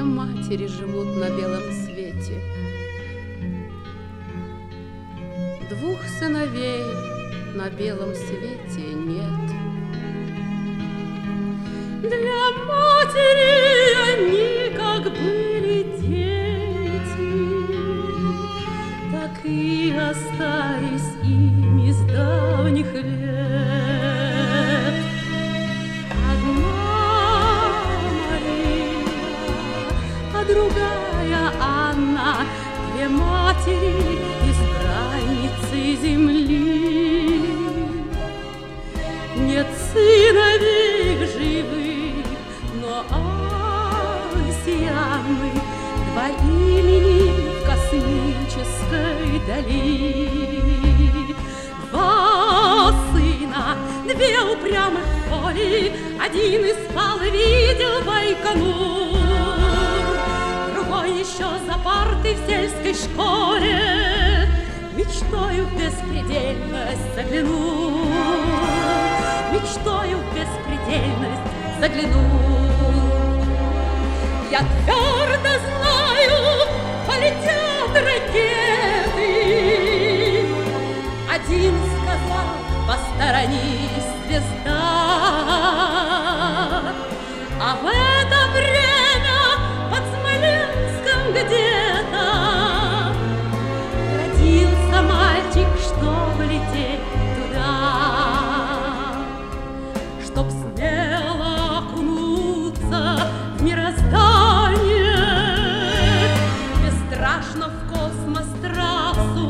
матери живут на белом свете. Двух сыновей на белом свете нет. Для матери они как были дети, так и остались ими с давних лет. Одна Мария, а другая Анна, две матери, избранницы земли. Нет сыновей живых, но Анны, два имени в космической дали. Два сына, две упрямых воли, один искал и видел Байконур, другой еще за партой в сельской школе мечтою в беспредельность заглянул, мечтою в беспредельность заглянул. Я твердо знаю, полетят ракеты. Один сказал: посторонись, звезда. А в это время под Смоленском где-то родился мальчик, чтоб лететь туда, чтоб смело окунуться в мироздание, бесстрашно в космос трассу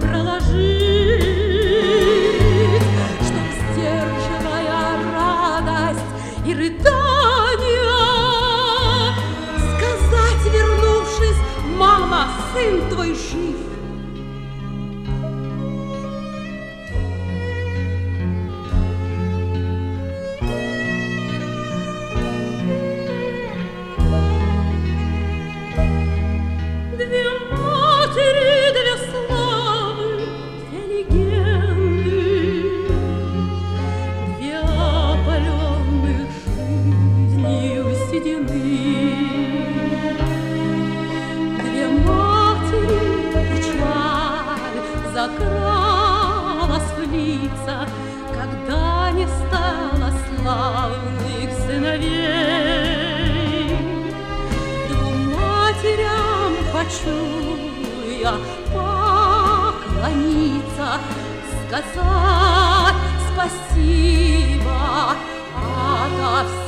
проложить, чтоб, сдерживая радость и рыдания, сказать, вернувшись: мама, сын твой жив. Закралась в лица, когда не стало славных сыновей. Двум матерям хочу я поклониться, сказать спасибо ото всех.